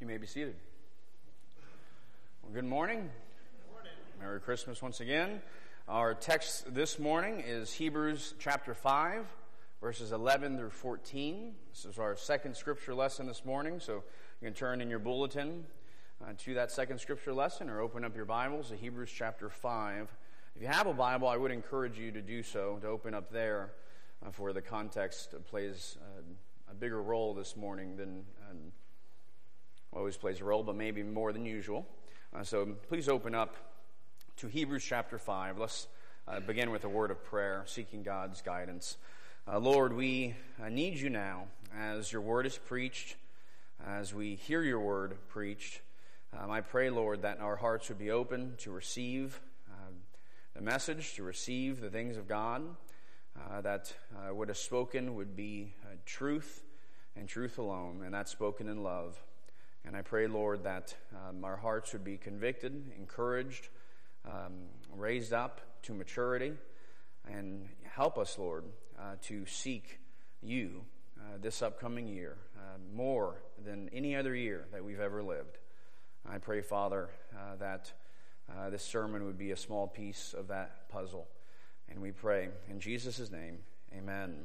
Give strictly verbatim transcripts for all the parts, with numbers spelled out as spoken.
You may be seated. Well, good morning. Good morning. Merry Christmas once again. Our text this morning is Hebrews chapter five, verses eleven through fourteen. This is our second scripture lesson this morning, so you can turn in your bulletin uh, to that second scripture lesson or open up your Bibles to Hebrews chapter five. If you have a Bible, I would encourage you to do so, to open up there uh, for the context plays uh, a bigger role this morning than um, always plays a role, but maybe more than usual. Uh, so please open up to Hebrews chapter five. Let's uh, begin with a word of prayer, seeking God's guidance. Uh, Lord, we uh, need you now as your word is preached, as we hear your word preached. Um, I pray, Lord, that our hearts would be open to receive uh, the message, to receive the things of God, uh, that uh, what is spoken would be uh, truth and truth alone, and that's spoken in love. And I pray, Lord, that um, our hearts would be convicted, encouraged, um, raised up to maturity, and help us, Lord, uh, to seek you uh, this upcoming year uh, more than any other year that we've ever lived. I pray, Father, uh, that uh, this sermon would be a small piece of that puzzle. And we pray in Jesus' name, amen.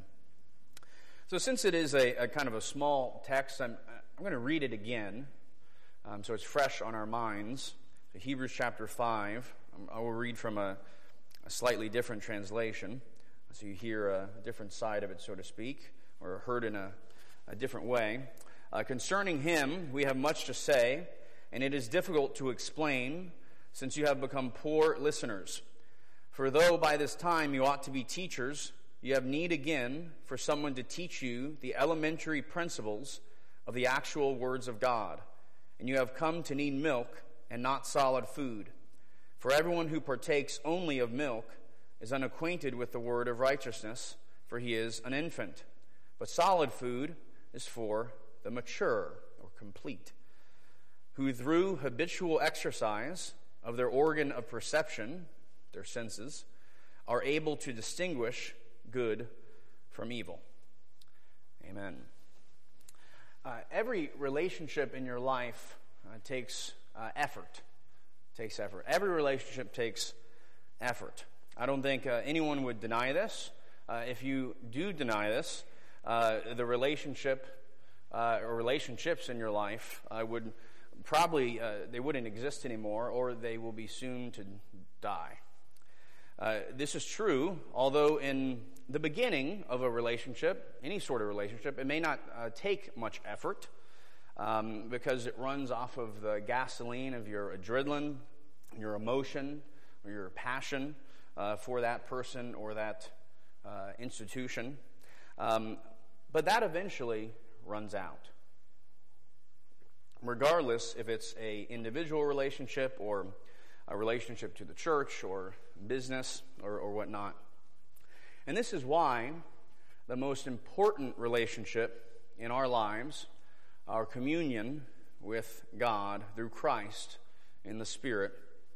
So since it is a, a kind of a small text, I'm, I'm going to read it again, um, so it's fresh on our minds. So Hebrews chapter five, um, I will read from a, a slightly different translation, so you hear a different side of it, so to speak, or heard in a, a different way. Uh, Concerning him, we have much to say, and it is difficult to explain, since you have become poor listeners. For though by this time you ought to be teachers, you have need again for someone to teach you the elementary principles of the actual words of God. And you have come to need milk and not solid food. For everyone who partakes only of milk is unacquainted with the word of righteousness, for he is an infant. But solid food is for the mature or complete, who through habitual exercise of their organ of perception, their senses, are able to distinguish good from evil. Amen. Uh, every relationship in your life uh, takes uh, effort. Takes effort. Every relationship takes effort. I don't think uh, anyone would deny this. Uh, if you do deny this, uh, the relationship uh, or relationships in your life uh, would probably uh, they wouldn't exist anymore, or they will be soon to die. Uh, this is true, although in the beginning of a relationship, any sort of relationship, it may not uh, take much effort um, because it runs off of the gasoline of your adrenaline, your emotion, or your passion uh, for that person or that uh, institution. Um, but that eventually runs out. Regardless if it's an individual relationship or a relationship to the church or business or, or whatnot. And this is why the most important relationship in our lives, our communion with God through Christ in the Spirit,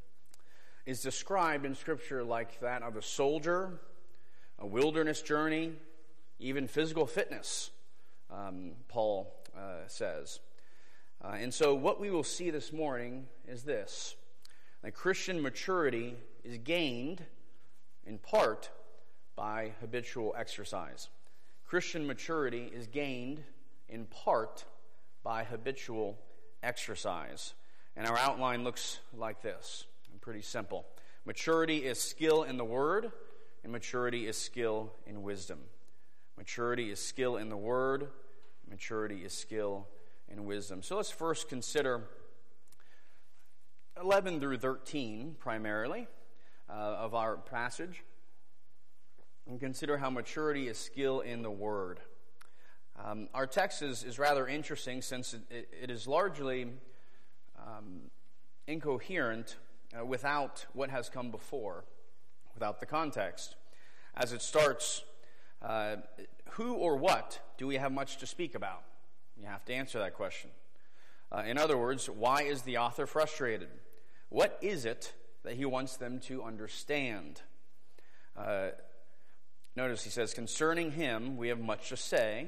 is described in Scripture like that of a soldier, a wilderness journey, even physical fitness, um, Paul uh, says. Uh, and so what we will see this morning is this. That Christian maturity is gained in part by habitual exercise. Christian maturity is gained in part by habitual exercise. And our outline looks like this. Pretty simple. Maturity is skill in the Word, and maturity is skill in wisdom. Maturity is skill in the Word, maturity is skill in wisdom. So let's first consider eleven through thirteen, primarily, uh, of our passage, and consider how maturity is skill in the Word. Um, our text is, is rather interesting since it, it, it is largely um, incoherent uh, without what has come before, without the context. As it starts, uh, who or what do we have much to speak about? You have to answer that question. Uh, in other words, why is the author frustrated? What is it that he wants them to understand? Uh, notice he says, concerning him, we have much to say,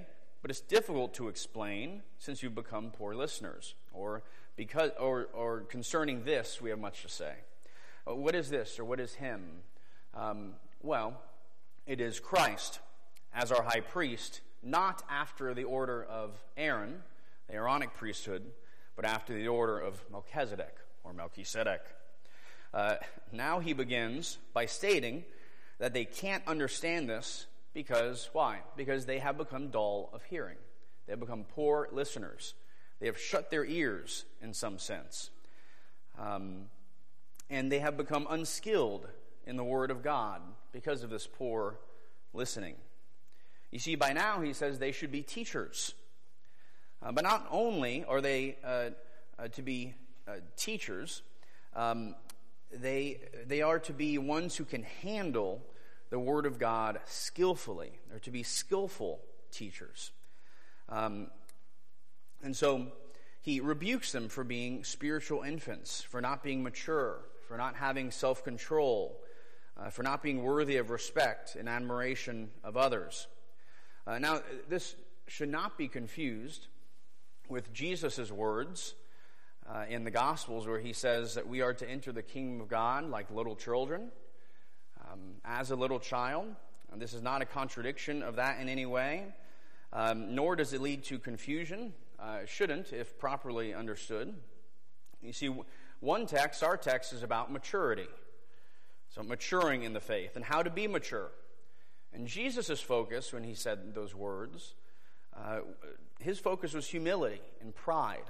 but it's difficult to explain since you've become poor listeners. Or because, or, or concerning this, we have much to say. Uh, what is this, or what is him? Um, well, it is Christ as our high priest, not after the order of Aaron, the Aaronic priesthood, but after the order of Melchizedek, or Melchizedek. Uh, now he begins by stating that they can't understand this because, why? Because they have become dull of hearing. They have become poor listeners. They have shut their ears in some sense. Um, and they have become unskilled in the Word of God because of this poor listening. You see, by now he says they should be teachers. Uh, but not only are they uh, uh, to be uh, teachers, um, they, they are to be ones who can handle the Word of God skillfully. They're to be skillful teachers. Um, and so he rebukes them for being spiritual infants, for not being mature, for not having self-control, uh, for not being worthy of respect and admiration of others. Uh, now, this should not be confused with Jesus' words uh, in the Gospels where he says that we are to enter the kingdom of God like little children, um, as a little child. And this is not a contradiction of that in any way, um, nor does it lead to confusion. Uh, it shouldn't if properly understood. You see, one text, our text, is about maturity. So maturing in the faith and how to be mature. And Jesus' focus, when he said those words, uh, his focus was humility and pride.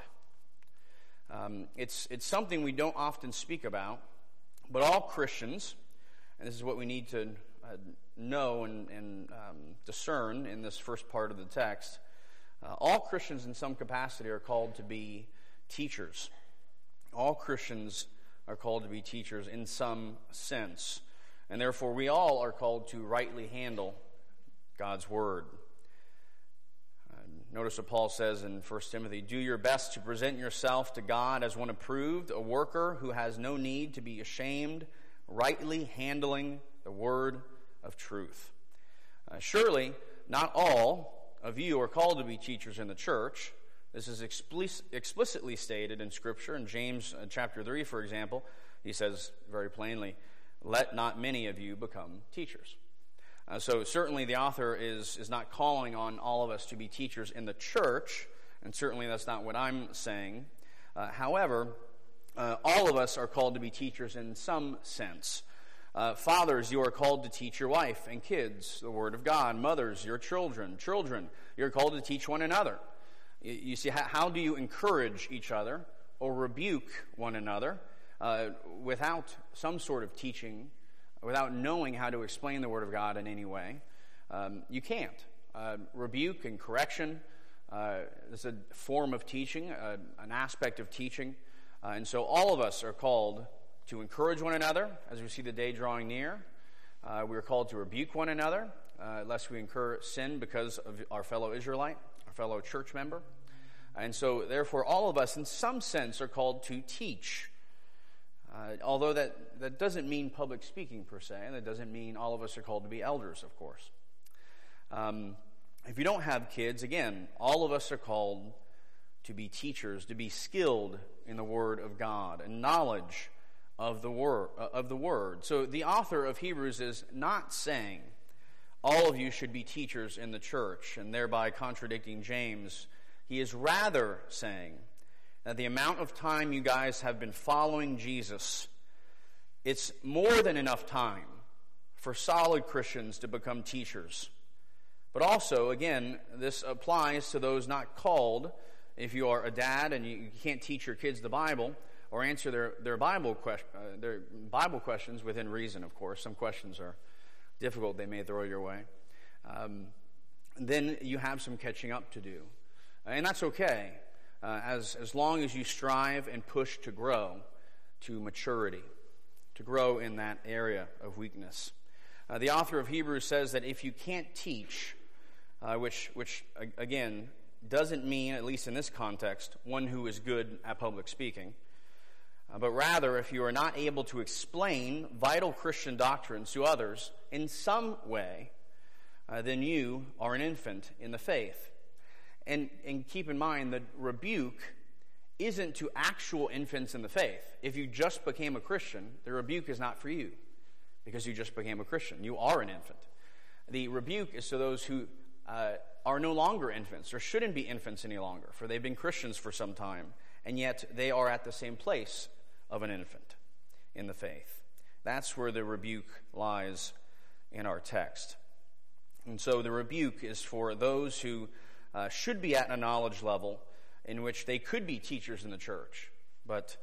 Um, it's, it's something we don't often speak about, but all Christians, and this is what we need to uh, know and, and um, discern in this first part of the text, uh, all Christians in some capacity are called to be teachers. All Christians are called to be teachers in some sense. And therefore, we all are called to rightly handle God's Word. Uh, notice what Paul says in First Timothy, do your best to present yourself to God as one approved, a worker who has no need to be ashamed, rightly handling the word of truth. Uh, surely, not all of you are called to be teachers in the church. This is explicit, explicitly stated in Scripture. In James uh, chapter three, for example, he says very plainly, let not many of you become teachers. Uh, so certainly the author is, is not calling on all of us to be teachers in the church, and certainly that's not what I'm saying. Uh, however, uh, all of us are called to be teachers in some sense. Uh, fathers, you are called to teach your wife and kids the Word of God. Mothers, your children. Children, you're called to teach one another. You, you see, how, how do you encourage each other or rebuke one another uh, without some sort of teaching, without knowing how to explain the Word of God in any way? Um, you can't. Uh, rebuke and correction uh, is a form of teaching, uh, an aspect of teaching. Uh, and so all of us are called to encourage one another as we see the day drawing near. Uh, we are called to rebuke one another, uh, lest we incur sin because of our fellow Israelite, our fellow church member. And so, therefore, all of us, in some sense, are called to teach. Uh, although that, that doesn't mean public speaking, per se, and that doesn't mean all of us are called to be elders, of course. Um, if you don't have kids, again, all of us are called to be teachers, to be skilled in the Word of God and knowledge of the word of the word. So the author of Hebrews is not saying all of you should be teachers in the church and thereby contradicting James. He is rather saying that the amount of time you guys have been following Jesus, it's more than enough time for solid Christians to become teachers. But also, again, this applies to those not called. If you are a dad and you can't teach your kids the Bible, or answer their, their Bible question, uh, their Bible questions within reason, of course. Some questions are difficult, they may throw your way. Um, then you have some catching up to do. And that's okay, uh, as, as long as you strive and push to grow to maturity, to grow in that area of weakness. Uh, the author of Hebrews says that if you can't teach, uh, which, which again, doesn't mean, at least in this context, one who is good at public speaking, Uh, but rather, if you are not able to explain vital Christian doctrines to others in some way, uh, then you are an infant in the faith. And, and keep in mind that rebuke isn't to actual infants in the faith. If you just became a Christian, the rebuke is not for you because you just became a Christian. You are an infant. The rebuke is to those who uh, are no longer infants or shouldn't be infants any longer, for they've been Christians for some time, and yet they are at the same place of an infant in the faith. That's where the rebuke lies in our text. And so the rebuke is for those who uh, should be at a knowledge level in which they could be teachers in the church, but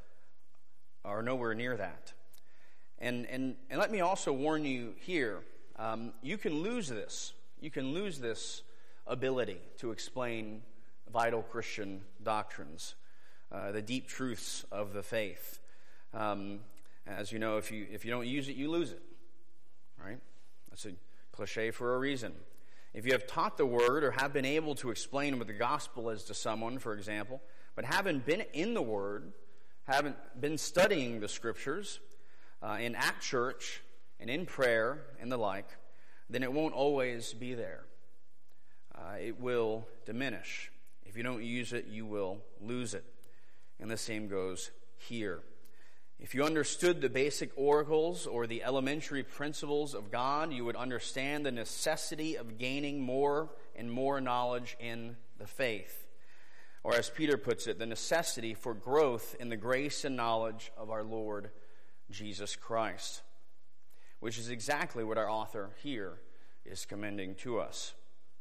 are nowhere near that. And and, and let me also warn you here, um, you can lose this. You can lose this ability to explain vital Christian doctrines, uh, the deep truths of the faith. Um, as you know, if you if you don't use it, you lose it. Right? That's a cliche for a reason. If you have taught the word or have been able to explain what the gospel is to someone, for example, but haven't been in the word, haven't been studying the scriptures, uh, and at church and in prayer and the like, then it won't always be there. Uh, it will diminish. If you don't use it, you will lose it. And the same goes here. If you understood the basic oracles or the elementary principles of God, you would understand the necessity of gaining more and more knowledge in the faith. Or as Peter puts it, the necessity for growth in the grace and knowledge of our Lord Jesus Christ, which is exactly what our author here is commending to us.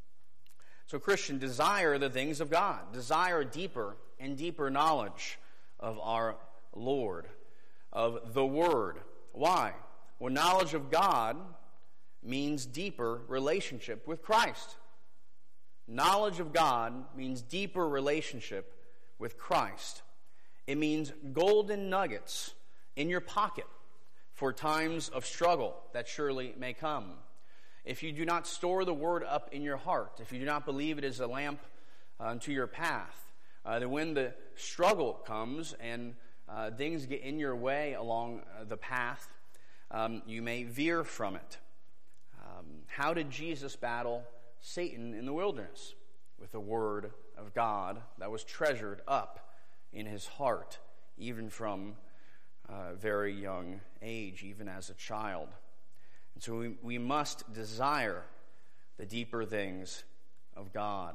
So, Christian, desire the things of God. Desire deeper and deeper knowledge of our Lord, of the Word. Why? Well, knowledge of God means deeper relationship with Christ. Knowledge of God means deeper relationship with Christ. It means golden nuggets in your pocket for times of struggle that surely may come. If you do not store the Word up in your heart, if you do not believe it is a lamp unto your path, uh, then when the struggle comes and Uh, things get in your way along uh, the path, um, you may veer from it. Um, how did Jesus battle Satan in the wilderness? With the word of God that was treasured up in his heart, even from a very young age, even as a child. And so we, we must desire the deeper things of God.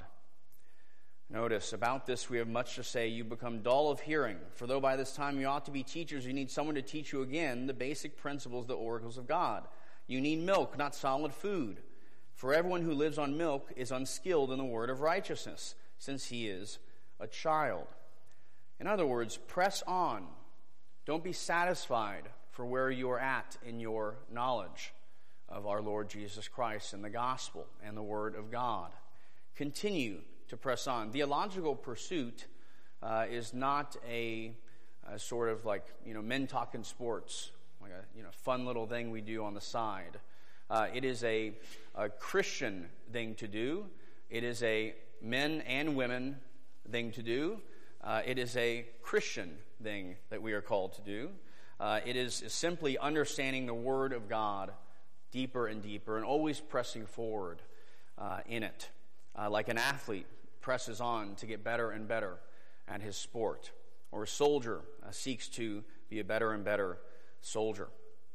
Notice, about this we have much to say. You become dull of hearing, for though by this time you ought to be teachers, you need someone to teach you again the basic principles, the oracles of God. You need milk, not solid food. For everyone who lives on milk is unskilled in the word of righteousness, since he is a child. In other words, press on. Don't be satisfied for where you are at in your knowledge of our Lord Jesus Christ and the gospel and the word of God. Continue to press on. Theological pursuit uh, is not a, a sort of like, you know, men talking sports, like a, you know, fun little thing we do on the side. Uh, it is a, a Christian thing to do. It is a men and women thing to do. Uh, it is a Christian thing that we are called to do. Uh, it is simply understanding the Word of God deeper and deeper and always pressing forward uh, in it. Uh, like an athlete presses on to get better and better at his sport, or a soldier uh, seeks to be a better and better soldier.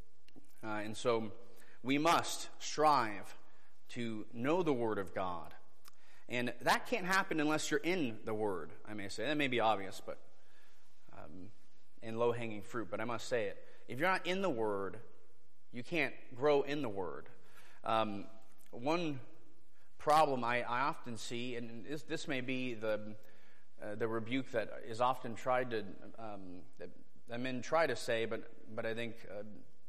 Uh, and so we must strive to know the Word of God. And that can't happen unless you're in the Word, I may say. That may be obvious, but um, and low-hanging fruit, but I must say it. If you're not in the Word, you can't grow in the Word. Um, one problem I, I often see, and this, this may be the uh, the rebuke that is often tried to um, that, that men try to say, but but I think uh,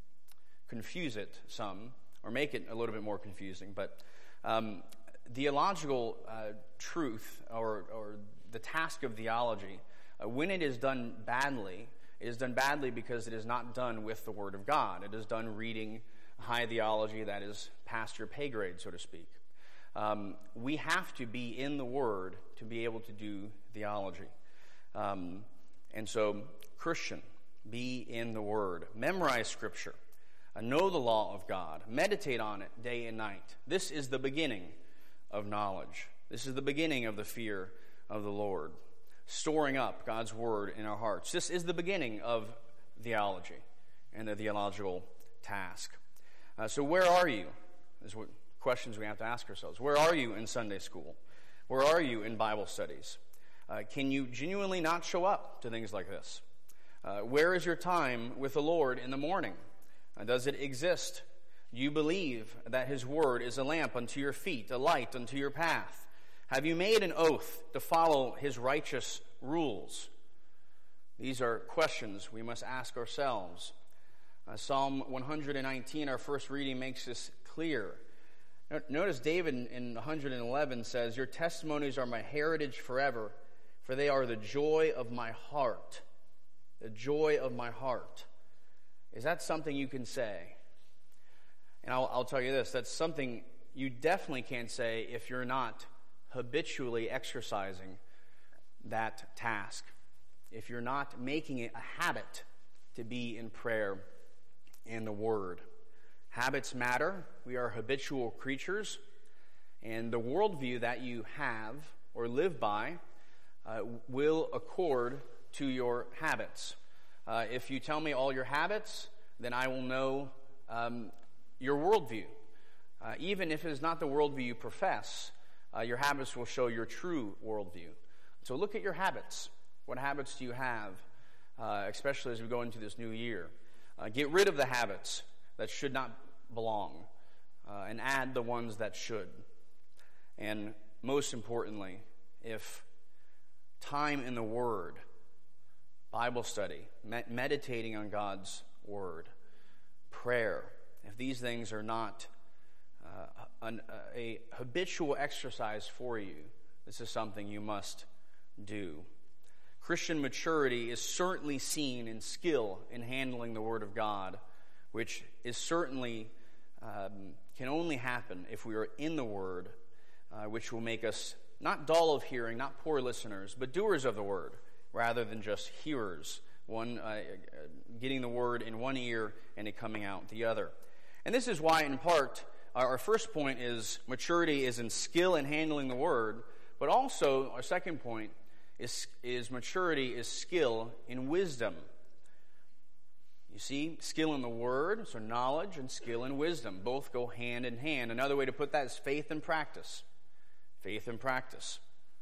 confuse it some or make it a little bit more confusing. But um, theological uh, truth or or the task of theology, uh, when it is done badly, it is done badly because it is not done with the Word of God. It is done reading high theology that is past your pay grade, so to speak. Um, we have to be in the Word to be able to do theology. Um, and so, Christian, be in the Word. Memorize Scripture. Uh, know the law of God. Meditate on it day and night. This is the beginning of knowledge This is the beginning of the fear of the Lord, storing up God's word in our hearts. This is the beginning of theology and the theological task. Uh, so where are you? These are what questions we have to ask ourselves. Where are you in Sunday school? Where are you in Bible studies? Uh, can you genuinely not show up to things like this? Uh, where is your time with the Lord in the morning? Uh, does it exist? Do you believe that his word is a lamp unto your feet, a light unto your path? Have you made an oath to follow his righteous rules? These are questions we must ask ourselves. Uh, Psalm one nineteen, our first reading, makes this clear. Notice David in one eleven says, "Your testimonies are my heritage forever, for they are the joy of my heart." The joy of my heart. Is that something you can say? And I'll, I'll tell you this, that's something you definitely can't say if you're not habitually exercising that task. If you're not making it a habit to be in prayer and the Word. Habits matter. We are habitual creatures. And the worldview that you have or live by uh, will accord to your habits. Uh, if you tell me all your habits, then I will know um, your worldview. Uh, even if it is not the worldview you profess, uh, your habits will show your true worldview. So look at your habits. What habits do you have, uh, especially as we go into this new year? Uh, get rid of the habits that should not belong uh, and add the ones that should. And most importantly, if time in the Word, Bible study, med- meditating on God's Word, prayer, if these things are not uh, an, a habitual exercise for you, this is something you must do. Christian maturity is certainly seen in skill in handling the Word of God, which is certainly um, can only happen if we are in the Word, uh, which will make us not dull of hearing, not poor listeners, but doers of the Word, rather than just hearers, one uh, getting the Word in one ear and it coming out the other. And this is why, in part, our first point is maturity is in skill in handling the Word, but also our second point is, is maturity is skill in wisdom. You see, skill in the Word, so knowledge, and skill in wisdom. Both go hand in hand. Another way to put that is faith and practice. Faith and practice.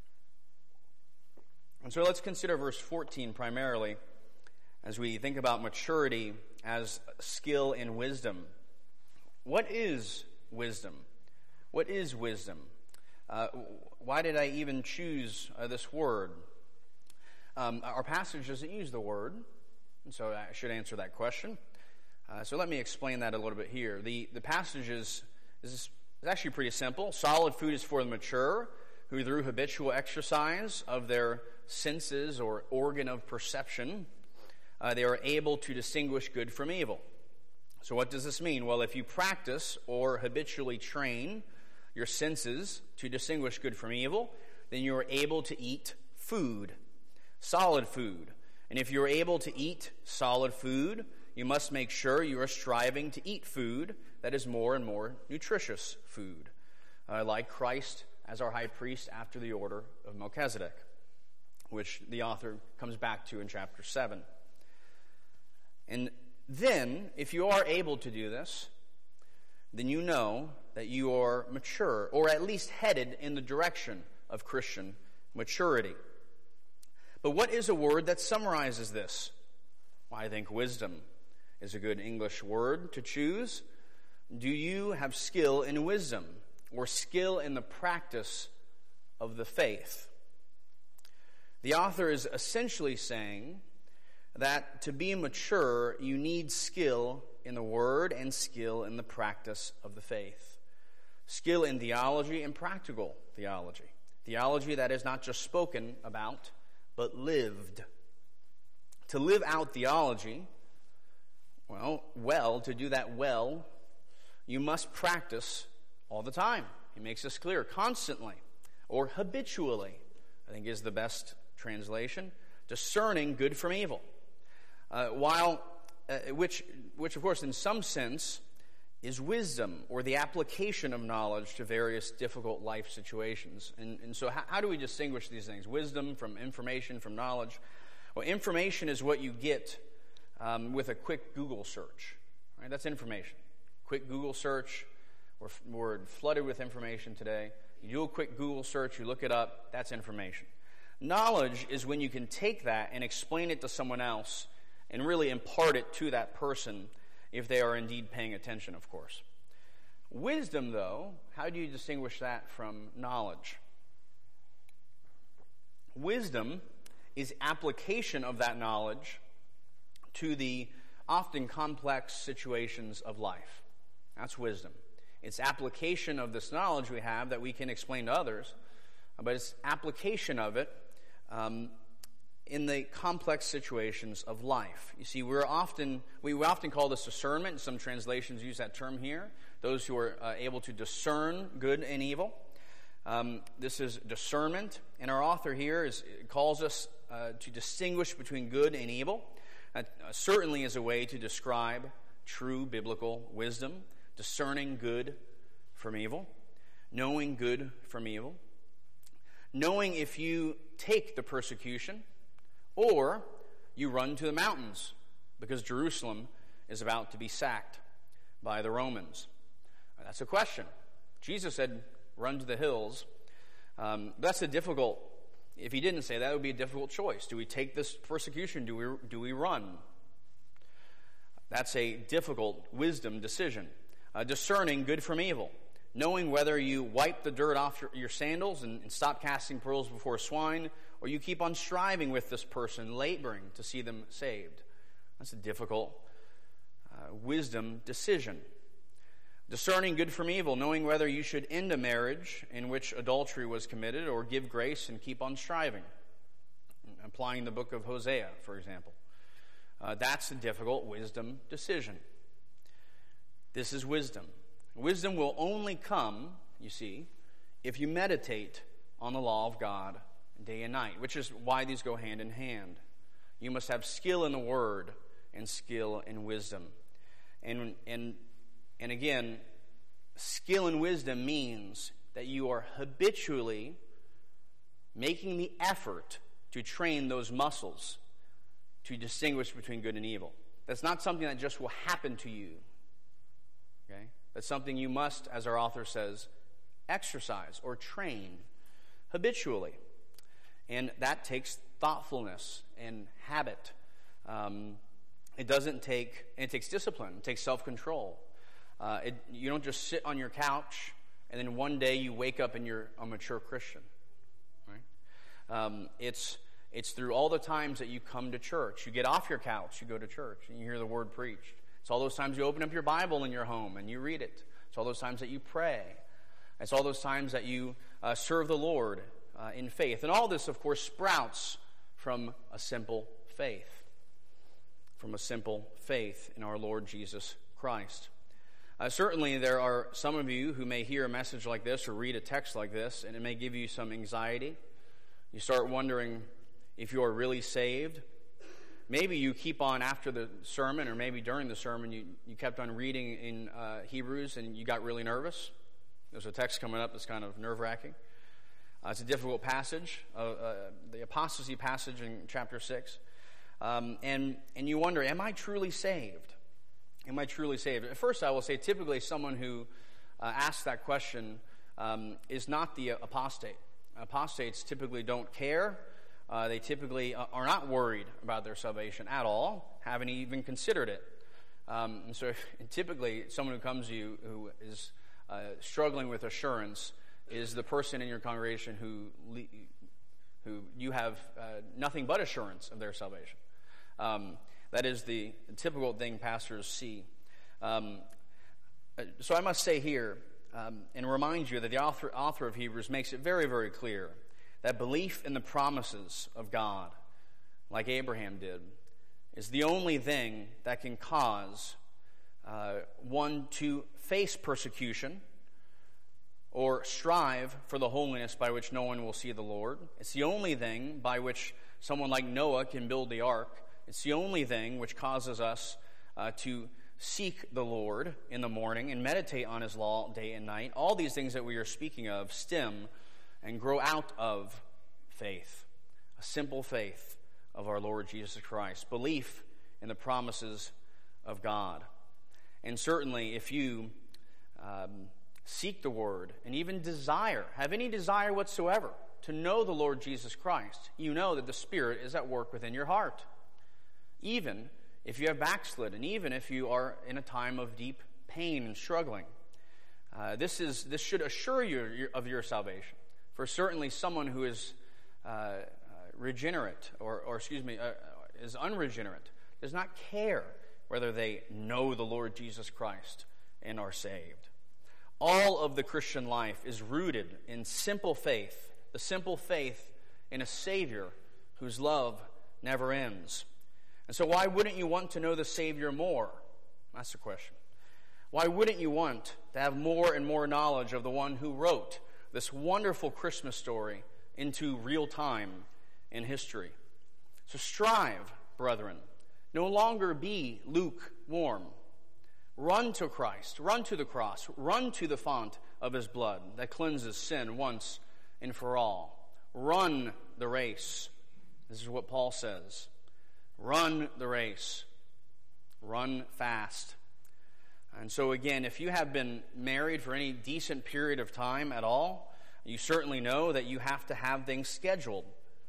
And so let's consider verse fourteen primarily as we think about maturity as skill in wisdom. What is wisdom? What is wisdom? Uh, why did I even choose uh, this word? Um, our passage doesn't use the word, and so I should answer that question. Uh, so let me explain that a little bit here. The, the passage is, is, is actually pretty simple. Solid food is for the mature, who through habitual exercise of their senses or organ of perception, uh, they are able to distinguish good from evil. So what does this mean? Well, if you practice or habitually train your senses to distinguish good from evil, then you are able to eat food, solid food. And if you're able to eat solid food, you must make sure you are striving to eat food that is more and more nutritious food, uh, like Christ as our high priest after the order of Melchizedek, which the author comes back to in chapter seven. And then, if you are able to do this, then you know that you are mature, or at least headed in the direction of Christian maturity. But what is a word that summarizes this? Well, I think wisdom is a good English word to choose. Do you have skill in wisdom, or skill in the practice of the faith? The author is essentially saying that to be mature, you need skill in the word and skill in the practice of the faith. Skill in theology and practical theology. Theology that is not just spoken about, but lived. To live out theology, well, well, to do that well, you must practice all the time. He makes this clear, constantly, or habitually, I think is the best translation, discerning good from evil. Uh, while, uh, which, which of course in some sense is wisdom, or the application of knowledge to various difficult life situations. And, and so how, how do we distinguish these things? Wisdom from information, from knowledge? Well, information is what you get um, with a quick Google search. Right? That's information. Quick Google search. We're, we're flooded with information today. You do a quick Google search, you look it up, that's information. Knowledge is when you can take that and explain it to someone else and really impart it to that person, if they are indeed paying attention, of course. Wisdom, though, how do you distinguish that from knowledge? Wisdom is application of that knowledge to the often complex situations of life. That's wisdom. It's application of this knowledge we have that we can explain to others, but it's application of it um, in the complex situations of life. You see, we're often we often call this discernment. Some translations use that term here. Those who are uh, able to discern good and evil. Um, this is discernment, and our author here is calls us uh, to distinguish between good and evil. That uh, certainly is a way to describe true biblical wisdom. Discerning good from evil, knowing good from evil, knowing if you take the persecution or you run to the mountains because Jerusalem is about to be sacked by the Romans. That's a question. Jesus said, run to the hills. Um, that's a difficult, if he didn't say that, it would be a difficult choice. Do we take this persecution? Do we, do we run? That's a difficult wisdom decision. Uh, discerning good from evil, knowing whether you wipe the dirt off your, your sandals and, and stop casting pearls before swine, or you keep on striving with this person, laboring to see them saved. That's a difficult uh, wisdom decision. Discerning good from evil, knowing whether you should end a marriage in which adultery was committed, or give grace and keep on striving. Applying the book of Hosea, for example. Uh, that's a difficult wisdom decision. This is wisdom. Wisdom will only come, you see, if you meditate on the law of God day and night, which is why these go hand in hand. You must have skill in the word and skill in wisdom. And, and, and again, skill in wisdom means that you are habitually making the effort to train those muscles to distinguish between good and evil. That's not something that just will happen to you. Okay? That's something you must, as our author says, exercise or train habitually. And that takes thoughtfulness and habit. Um, it doesn't take, and it takes discipline. It takes self-control. Uh, it, you don't just sit on your couch and then one day you wake up and you're a mature Christian. Right? Um, it's it's through all the times that you come to church. You get off your couch, you go to church, and you hear the word preached. It's all those times you open up your Bible in your home and you read it. It's all those times that you pray. It's all those times that you uh, serve the Lord uh, in faith. And all this, of course, sprouts from a simple faith. From a simple faith in our Lord Jesus Christ. Uh, certainly there are some of you who may hear a message like this or read a text like this, and it may give you some anxiety. You start wondering if you are really saved. Maybe you keep on after the sermon, or maybe during the sermon, you, you kept on reading in uh, Hebrews and you got really nervous. There's a text coming up that's kind of nerve-wracking. Uh, it's a difficult passage, uh, uh, the apostasy passage in chapter six. Um, and, and you wonder, am I truly saved? Am I truly saved? At first, I will say typically someone who uh, asks that question um, is not the apostate. Apostates typically don't care. Uh, they typically are not worried about their salvation at all, haven't even considered it. Um, and so if, and typically someone who comes to you who is uh, struggling with assurance is the person in your congregation who who you have uh, nothing but assurance of their salvation. Um, that is the typical thing pastors see. Um, so I must say here, um, and remind you that the author, author of Hebrews makes it very, very clear that belief in the promises of God, like Abraham did, is the only thing that can cause uh, one to face persecution or strive for the holiness by which no one will see the Lord. It's the only thing by which someone like Noah can build the ark. It's the only thing which causes us uh, to, seek the Lord in the morning and meditate on his law day and night, all these things that we are speaking of stem and grow out of faith, a simple faith of our Lord Jesus Christ, belief in the promises of God. And certainly if you um, seek the Word and even desire, have any desire whatsoever to know the Lord Jesus Christ, you know that the Spirit is at work within your heart. Even if you have backslidden, even if you are in a time of deep pain and struggling. Uh, this is this should assure you of your salvation. For certainly someone who is uh, uh, regenerate, or, or excuse me, uh, is unregenerate, does not care whether they know the Lord Jesus Christ and are saved. All of the Christian life is rooted in simple faith, the simple faith in a Savior whose love never ends. And so why wouldn't you want to know the Savior more? That's the question. Why wouldn't you want to have more and more knowledge of the one who wrote this wonderful Christmas story into real time in history? So strive, brethren. No longer be lukewarm. Run to Christ. Run to the cross. Run to the font of his blood that cleanses sin once and for all. Run the race. This is what Paul says. Run the race. Run fast. And so again, if you have been married for any decent period of time at all, you certainly know that you have to have things scheduled,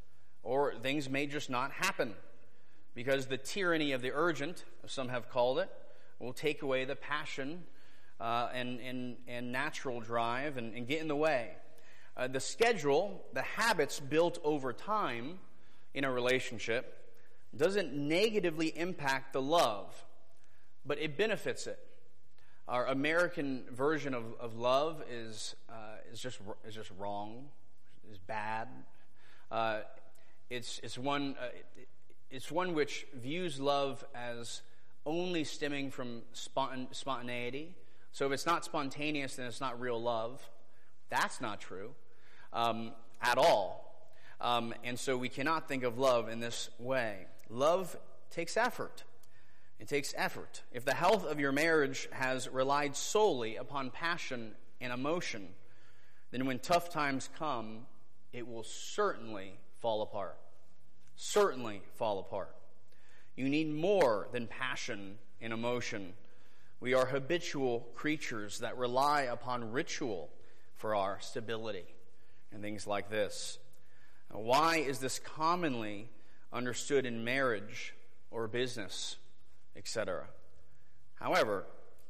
or things may just not happen, because the tyranny of the urgent, as some have called it, will take away the passion uh, and, and, and natural drive and, and get in the way. Uh, the schedule, the habits built over time in a relationship, doesn't negatively impact the love, but it benefits it. Our American version of, of love is uh, is just is just wrong, is bad. Uh, it's it's one uh, it, it's one which views love as only stemming from spont- spontaneity. So if it's not spontaneous, then it's not real love. That's not true um, at all. Um, and so we cannot think of love in this way. Love takes effort. It takes effort. If the health of your marriage has relied solely upon passion and emotion, then when tough times come, it will certainly fall apart. Certainly fall apart. You need more than passion and emotion. We are habitual creatures that rely upon ritual for our stability and things like this. Now, why is this commonly understood in marriage or business, et cetera? However,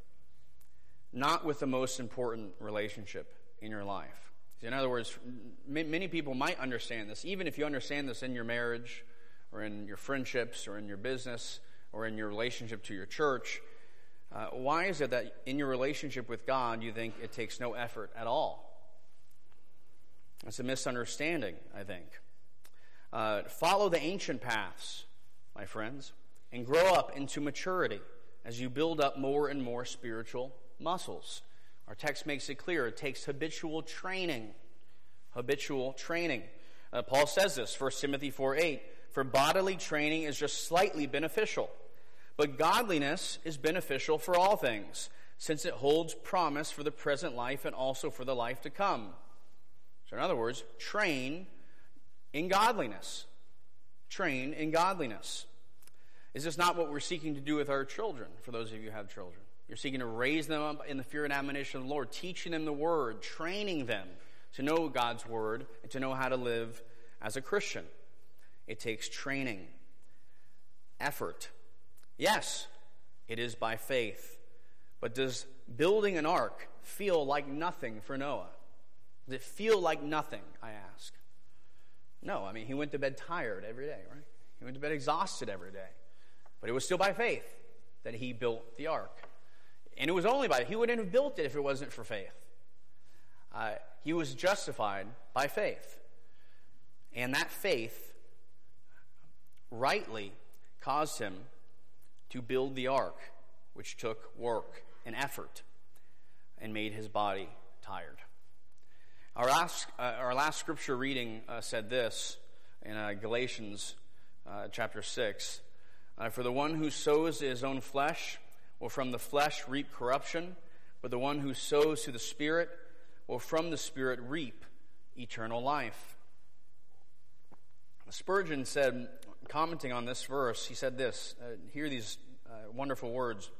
not with the most important relationship in your life. In other words, many people might understand this. Even if you understand this in your marriage or in your friendships or in your business or in your relationship to your church, uh, why is it that in your relationship with God you think it takes no effort at all? It's a misunderstanding, I think. Uh, follow the ancient paths, my friends, and grow up into maturity as you build up more and more spiritual muscles. Our text makes it clear. It takes habitual training. Habitual training. Uh, Paul says this, First Timothy four eight, for bodily training is just slightly beneficial, but godliness is beneficial for all things, since it holds promise for the present life and also for the life to come. So in other words, train in godliness. Train in godliness. Is this not what we're seeking to do with our children, for those of you who have children? You're seeking to raise them up in the fear and admonition of the Lord, teaching them the Word, training them to know God's Word and to know how to live as a Christian. It takes training, effort. Yes, it is by faith. But does building an ark feel like nothing for Noah? Does it feel like nothing, I ask? No, I mean, he went to bed tired every day, right? He went to bed exhausted every day. But it was still by faith that he built the ark. And it was only by, he wouldn't have built it if it wasn't for faith. Uh, he was justified by faith. And that faith rightly caused him to build the ark, which took work and effort and made his body tired. Our last, uh, our last scripture reading uh, said this in uh, Galatians uh, chapter six. Uh, For the one who sows to his own flesh will from the flesh reap corruption, but the one who sows to the Spirit will from the Spirit reap eternal life. Spurgeon said, commenting on this verse, he said this, uh, hear these uh, wonderful words.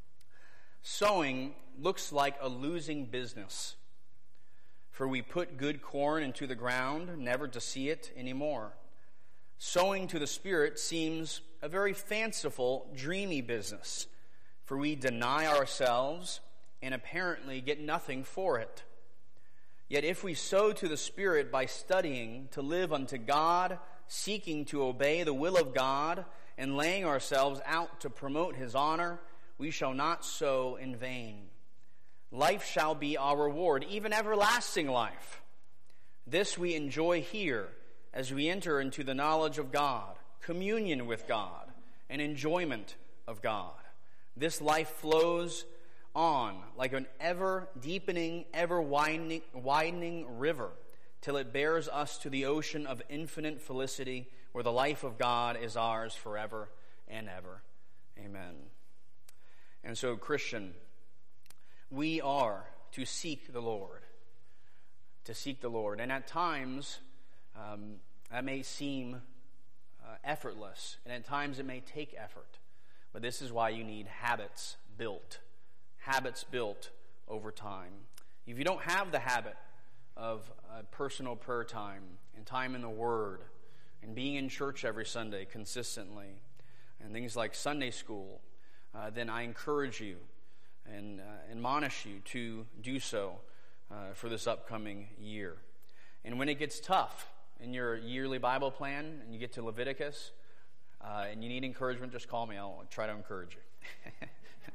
Sowing looks like a losing business, for we put good corn into the ground, never to see it anymore. Sowing to the Spirit seems a very fanciful, dreamy business, for we deny ourselves and apparently get nothing for it. Yet if we sow to the Spirit by studying to live unto God, seeking to obey the will of God, and laying ourselves out to promote His honor, we shall not sow in vain. Life shall be our reward, even everlasting life. This we enjoy here as we enter into the knowledge of God, communion with God, and enjoyment of God. This life flows on like an ever-deepening, ever-widening widening river till it bears us to the ocean of infinite felicity where the life of God is ours forever and ever. Amen. And so, Christian, we are to seek the Lord, to seek the Lord. And at times, um, that may seem uh, effortless, and at times it may take effort. But this is why you need habits built, habits built over time. If you don't have the habit of uh, personal prayer time and time in the Word and being in church every Sunday consistently and things like Sunday school, uh, then I encourage you and uh, admonish you to do so uh, for this upcoming year. And when it gets tough in your yearly Bible plan and you get to Leviticus uh, and you need encouragement, just call me. I'll try to encourage you.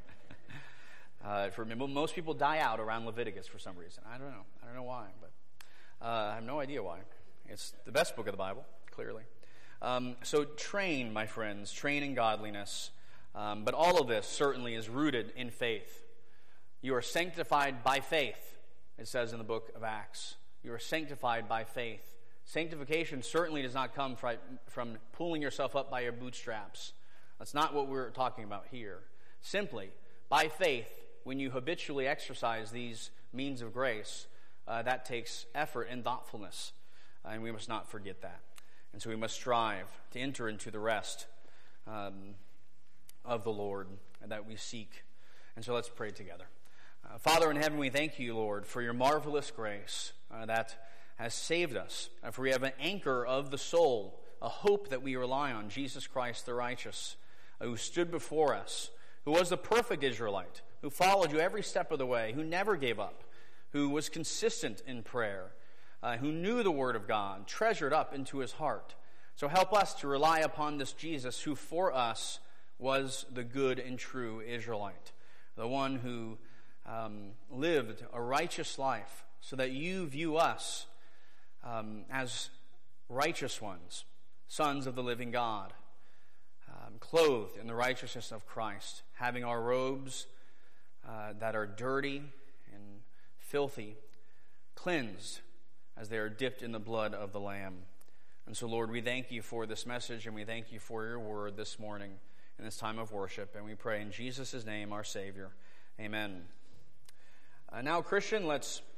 uh, for most people die out around Leviticus for some reason. I don't know. I don't know why, but uh, I have no idea why. It's the best book of the Bible, clearly. Um, so train, my friends, train in godliness. Um, but all of this certainly is rooted in faith. You are sanctified by faith, it says in the book of Acts. You are sanctified by faith. Sanctification certainly does not come from pulling yourself up by your bootstraps. That's not what we're talking about here. Simply, by faith, when you habitually exercise these means of grace, uh, that takes effort and thoughtfulness, uh, and we must not forget that. And so we must strive to enter into the rest um, of the Lord that we seek. And so let's pray together. Uh, Father in heaven, we thank you, Lord, for your marvelous grace uh, that has saved us. Uh, for we have an anchor of the soul, a hope that we rely on, Jesus Christ the righteous, uh, who stood before us, who was the perfect Israelite, who followed you every step of the way, who never gave up, who was consistent in prayer, uh, who knew the Word of God, treasured up into his heart. So help us to rely upon this Jesus who for us was the good and true Israelite, the one who um, lived a righteous life so that you view us um, as righteous ones, sons of the living God, um, clothed in the righteousness of Christ, having our robes uh, that are dirty and filthy cleansed as they are dipped in the blood of the Lamb. And so, Lord, we thank you for this message, and we thank you for your word this morning in this time of worship. And we pray in Jesus' name, our Savior. Amen. Uh, now, Christian, let's